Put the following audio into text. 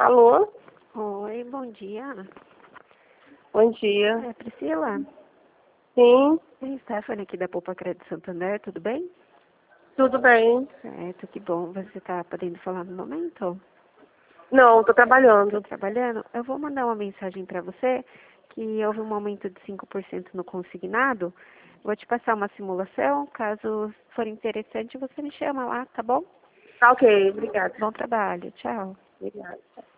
Alô? Oi, bom dia. Bom dia. É Priscila? Sim, É Stephanie aqui da Poupa Crédito Santander, tudo bem? tudo bem. Certo, que bom. Você está podendo falar no momento? Não, tô Tá trabalhando. trabalhando? Eu vou mandar uma mensagem para você que houve um aumento de 5% no consignado. Vou te passar uma simulação. Caso for interessante, você me chama lá, tá bom? Tá ok, obrigada. Bom trabalho. Tchau. Obrigada.